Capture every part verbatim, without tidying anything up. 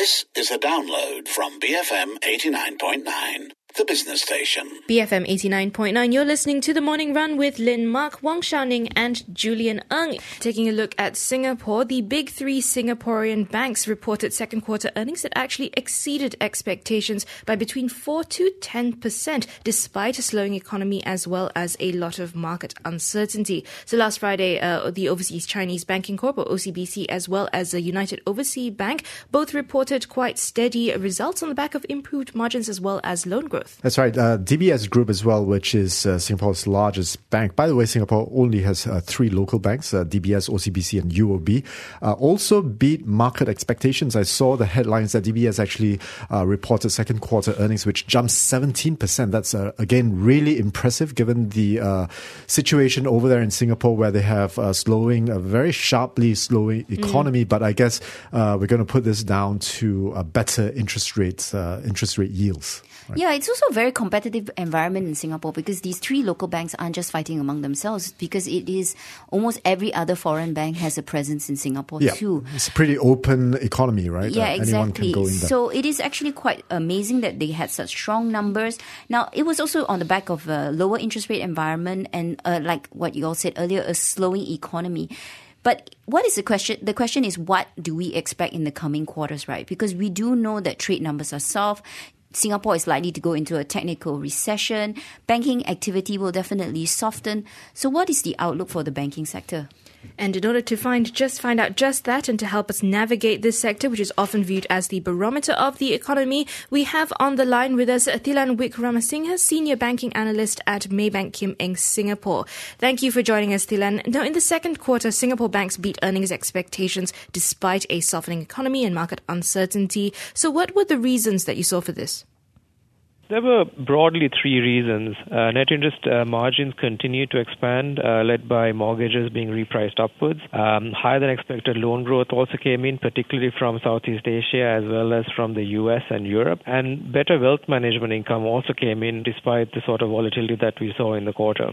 This is a download from B F M eighty-nine point nine, the business station. B F M eighty-nine point nine, you're listening to The Morning Run with Lynn Mark, Wong Xiaoning and Julian Ng. Taking a look at Singapore, the big three Singaporean banks reported second quarter earnings that actually exceeded expectations by between four to ten percent, despite a slowing economy as well as a lot of market uncertainty. So last Friday, uh, the Overseas Chinese Banking Corp, or O C B C, as well as the United Overseas Bank, both reported quite steady results on the back of improved margins as well as loan growth. That's right. Uh, D B S Group as well, which is uh, Singapore's largest bank. By the way, Singapore only has uh, three local banks, uh, D B S, O C B C and U O B. Uh, also beat market expectations. I saw the headlines that D B S actually uh, reported second quarter earnings, which jumped seventeen percent. That's, uh, again, really impressive given the uh, situation over there in Singapore where they have uh, slowing, a very sharply slowing economy. Mm. But I guess uh, we're going to put this down to uh, better interest rates, uh, interest rate yields. Right. Yeah, it's also a very competitive environment in Singapore because these three local banks aren't just fighting among themselves, because it is almost every other foreign bank has a presence in Singapore yeah, too. It's a pretty open economy, right? Yeah, uh, exactly. Anyone can go in there. So it is actually quite amazing that they had such strong numbers. Now, it was also on the back of a lower interest rate environment and uh, like what you all said earlier, a slowing economy. But what is the question? The question is, what do we expect in the coming quarters, right? Because we do know that trade numbers are soft. Singapore is likely to go into a technical recession. Banking activity will definitely soften. So what is the outlook for the banking sector? And in order to find just find out just that and to help us navigate this sector, which is often viewed as the barometer of the economy, we have on the line with us Thilan Wickramasinghe, Senior Banking Analyst at Maybank Kim Eng Singapore. Thank you for joining us, Thilan. Now, in the second quarter, Singapore banks beat earnings expectations despite a softening economy and market uncertainty. So what were the reasons that you saw for this? There were broadly three reasons. Uh, net interest uh, margins continue to expand, uh, led by mortgages being repriced upwards. Um, higher than expected loan growth also came in, particularly from Southeast Asia as well as from the U S and Europe. And better wealth management income also came in despite the sort of volatility that we saw in the quarter.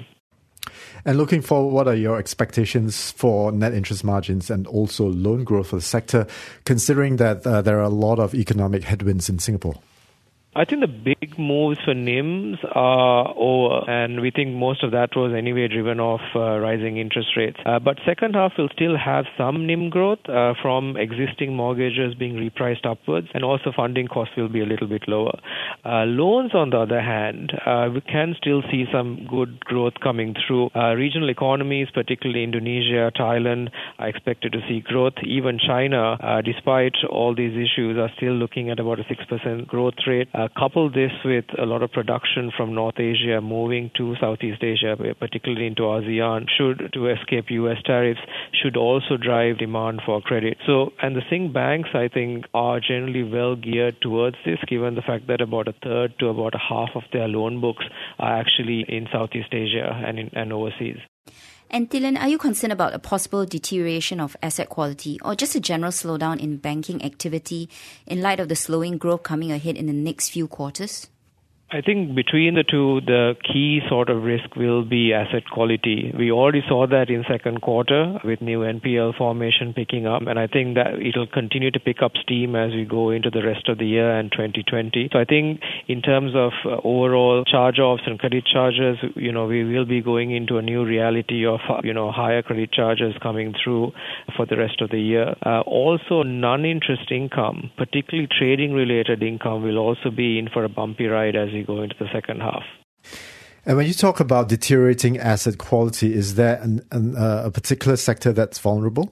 And looking forward, what are your expectations for net interest margins and also loan growth for the sector, considering that uh, there are a lot of economic headwinds in Singapore? I think the big moves for N I Ms are over, and we think most of that was anyway driven off uh, rising interest rates. Uh, but second half will still have some N I M growth uh, from existing mortgages being repriced upwards, and also funding costs will be a little bit lower. Uh, loans, on the other hand, uh, we can still see some good growth coming through. Uh, regional economies, particularly Indonesia, Thailand, are expected to see growth. Even China, uh, despite all these issues, are still looking at about a six percent growth rate. Uh, couple this with a lot of production from North Asia moving to Southeast Asia, particularly into ASEAN, should to escape U S tariffs, should also drive demand for credit. So, and the Sing banks, I think, are generally well geared towards this, given the fact that about a third to about a half of their loan books are actually in Southeast Asia and, in, and overseas. And Thilan, are you concerned about a possible deterioration of asset quality or just a general slowdown in banking activity in light of the slowing growth coming ahead in the next few quarters? I think between the two, the key sort of risk will be asset quality. We already saw that in second quarter with new N P L formation picking up, and I think that it'll continue to pick up steam as we go into the rest of the year and twenty twenty. So I think in terms of uh, overall charge-offs and credit charges, you know, we will be going into a new reality of, uh, you know, higher credit charges coming through for the rest of the year. Uh, also, non-interest income, particularly trading-related income, will also be in for a bumpy ride as we go into the second half. And when you talk about deteriorating asset quality, is there an, an, uh, a particular sector that's vulnerable?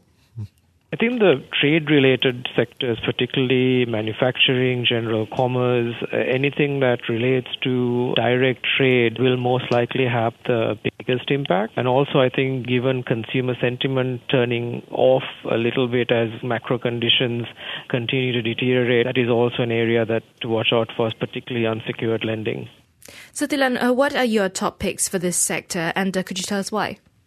I think the trade-related sectors, particularly manufacturing, general commerce, uh, anything that relates to direct trade will most likely have the biggest impact. And also, I think, given consumer sentiment turning off a little bit as macro conditions continue to deteriorate, that is also an area that to watch out for, particularly unsecured lending. So, Thilan, uh, what are your top picks for this sector, and uh, could you tell us why?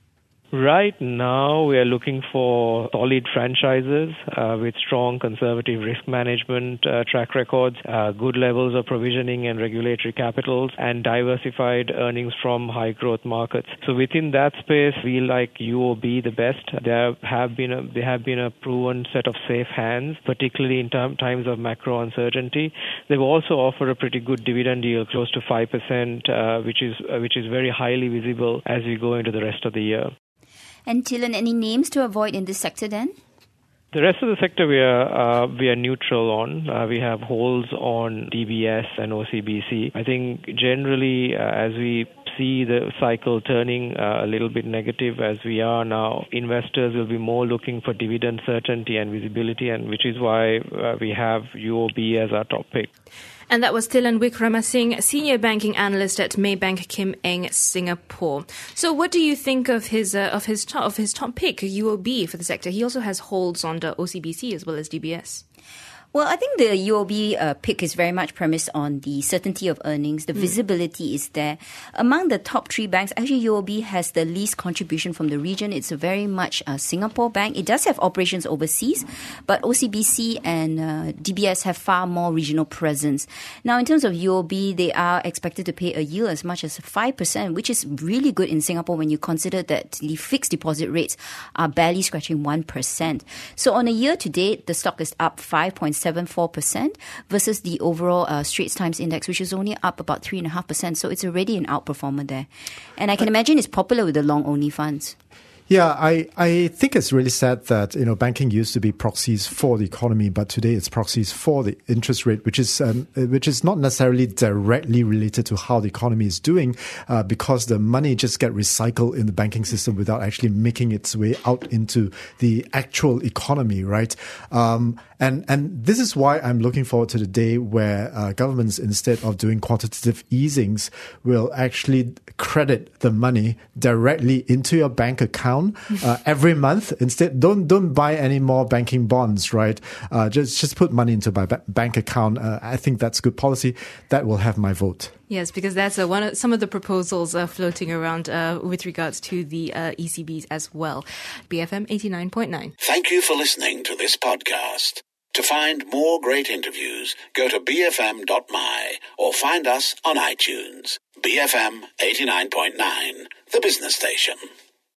Right now, we are looking for solid franchises uh, with strong conservative risk management uh, track records, uh, good levels of provisioning and regulatory capitals, and diversified earnings from high-growth markets. So within that space, we like U O B the best. There have been a, they have been a proven set of safe hands, particularly in term, times of macro uncertainty. They've also offered a pretty good dividend yield, close to five percent, uh, which is uh, which is very highly visible as we go into the rest of the year. And Thilan, any names to avoid in this sector then? The rest of the sector we are uh, we are neutral on. Uh, we have holds on D B S and O C B C. I think generally uh, as we see the cycle turning uh, a little bit negative as we are now, investors will be more looking for dividend certainty and visibility, and which is why uh, we have U O B as our top pick. And that was Thilan Wickramasinghe, Senior Banking Analyst at Maybank Kim Eng, Singapore. So what do you think of his uh, of his top, of his top pick, U O B, for the sector? He also has holds on the O C B C as well as D B S. Well, I think the U O B uh, pick is very much premised on the certainty of earnings. The mm. visibility is there. Among the top three banks, actually U O B has the least contribution from the region. It's a very much a Singapore bank. It does have operations overseas, but O C B C and uh, D B S have far more regional presence. Now, in terms of U O B, they are expected to pay a yield as much as five percent, which is really good in Singapore when you consider that the fixed deposit rates are barely scratching one percent. So on a year to date, the stock is up five point seven four percent versus the overall uh, Straits Times Index, which is only up about three point five percent. So it's already an outperformer there. And I can imagine it's popular with the long-only funds. Yeah, I, I think it's really sad that, you know, banking used to be proxies for the economy, but today it's proxies for the interest rate, which is um, which is not necessarily directly related to how the economy is doing, uh, because the money just get recycled in the banking system without actually making its way out into the actual economy, right? Um, and and this is why I'm looking forward to the day where uh, governments, instead of doing quantitative easings, will actually credit the money directly into your bank account. Uh, every month. Instead, don't don't buy any more banking bonds, right? Uh, just just put money into my ba- bank account. Uh, I think that's good policy. That will have my vote. Yes, because that's uh, one of some of the proposals uh, floating around uh, with regards to the uh, E C Bs as well. B F M eighty-nine point nine. Thank you for listening to this podcast. To find more great interviews, go to b f m dot m y or find us on iTunes. B F M eighty-nine point nine, the business station.